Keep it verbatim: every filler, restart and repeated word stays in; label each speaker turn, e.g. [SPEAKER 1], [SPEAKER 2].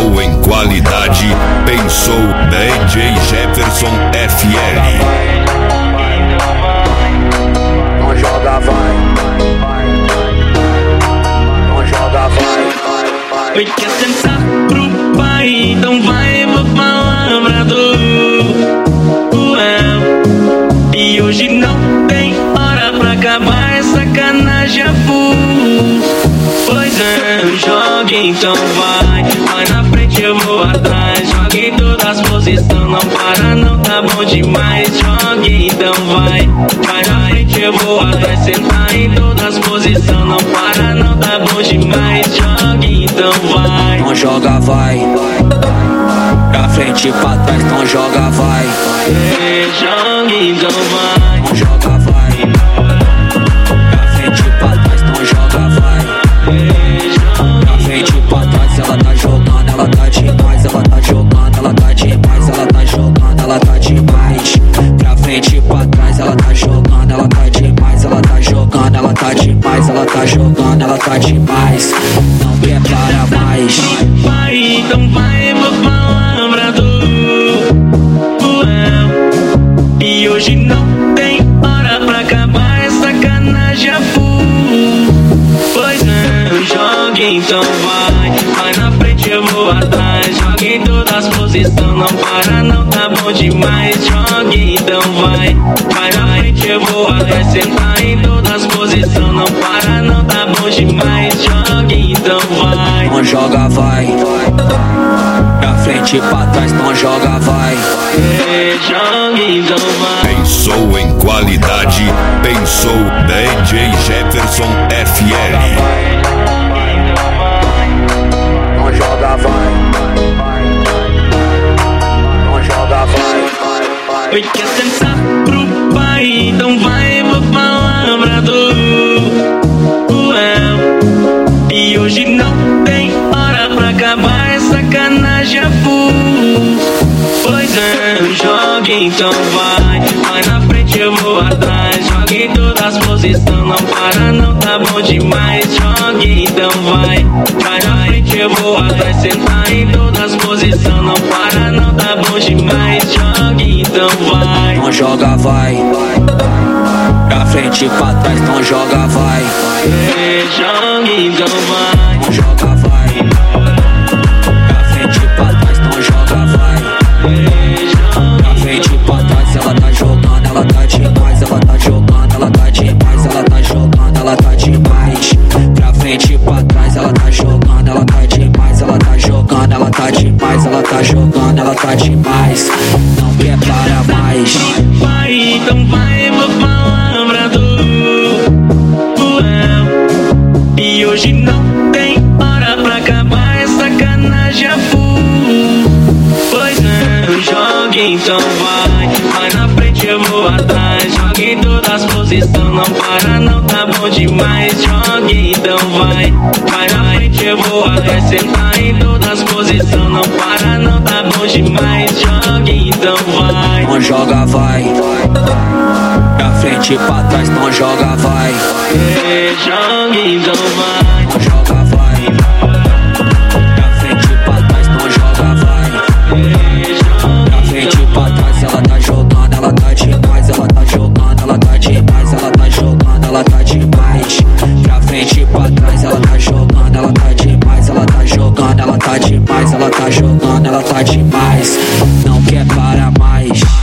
[SPEAKER 1] Pensou em qualidade, pensou D J Jefferson F L.
[SPEAKER 2] Não joga, vai. Não joga, vai.
[SPEAKER 3] Oi, quer sentar pro pai? Então vai pra palavra do Ué. E hoje não tem hora pra acabar essa sacanagem a full. Pois é, joga então vai. Vai na frente, eu vou atrás. Joga em todas as posições, não para não, tá bom demais. Joga então vai. Vai na frente, eu vou atrás. Sentar em todas as posições, não para não, tá bom demais. Joga então vai.
[SPEAKER 2] Não joga, vai. Pra frente e pra trás, não joga, vai.
[SPEAKER 3] É, joga então vai.
[SPEAKER 2] Não joga, vai. Pra frente e pra trás, não joga, vai. Pra frente e pra trás, ela tá jogando, ela tá demais. Ela tá jogando, ela tá demais. Ela tá jogando, ela tá demais. Pra frente e pra trás, ela tá jogando, ela tá demais. Ela tá jogando, ela tá demais. Ela tá jogando, ela tá demais. Não quer parar mais.
[SPEAKER 3] Vai, então vai pra palavra do Ué. E hoje não tem hora pra acabar essa sacanagem a full. Pois é, joga então vai. Vai na frente, eu vou atrás. Joga em todas as posições, não para não, tá bom demais. Joga então vai. Vai na frente, eu vou atrás. Sentar em todas as posições, não para não, tá bom demais. Joga então vai.
[SPEAKER 2] Não joga, vai. Pra frente e pra trás, não joga, vai.
[SPEAKER 3] É, joga então vai.
[SPEAKER 1] Pensou em qualidade, pensou D J Jefferson F L.
[SPEAKER 2] Não joga, vai. Não joga, vai.
[SPEAKER 3] Oi, quer sentar pro pai? Então vai pra palavra do Ué. E hoje não tem hora pra acabar essa sacanagem a full. Pois é, joga então vai. Vai na frente, eu vou atrás. Joga em todas as posições, não para não, tá bom demais. Joga então vai. Vai na frente, eu vou atrás. Sentar em todas as posições, não para não, tá bom demais. Joga então vai.
[SPEAKER 2] Não joga, vai. Pra frente e pra trás, não joga, vai.
[SPEAKER 3] É, joga então vai.
[SPEAKER 2] Não joga, vai. Pra frente e pra trás, não joga, vai. Pra frente e pra trás, ela tá jogando, ela tá demais. Ela tá jogando, ela tá demais. Ela tá jogando, ela tá demais. Pra frente e pra trás, ela tá jogando, ela tá demais. Ela tá jogando, ela tá demais. Ela tá jogando, ela tá demais. Não quer parar mais.
[SPEAKER 3] Vai, então vai pra palavra do Ué. E hoje não tem hora pra acabar essa sacanagem a full. Pois é, joga então vai. Vai na frente, eu vou atrás. Joga em todas as posições, não para não, tá bom demais. Joga então vai. Vai na frente, eu vou atrás. Sentar em todas as posições, não para não, tá bom demais. Joga então vai.
[SPEAKER 2] Não joga, vai. Pra frente e pra trás, não joga, vai.
[SPEAKER 3] É, joga então vai.
[SPEAKER 2] Não joga, vai. Pra frente e pra trás, não joga, vai. Pra frente e pra trás, ela tá jogando, ela tá demais. Ela tá jogando, ela tá demais. Ela tá jogando, ela tá demais. Pra frente e pra trás, ela tá jogando, ela tá demais. Ela tá jogando, ela tá demais. Ela tá jogando, ela tá demais. Não quer parar mais.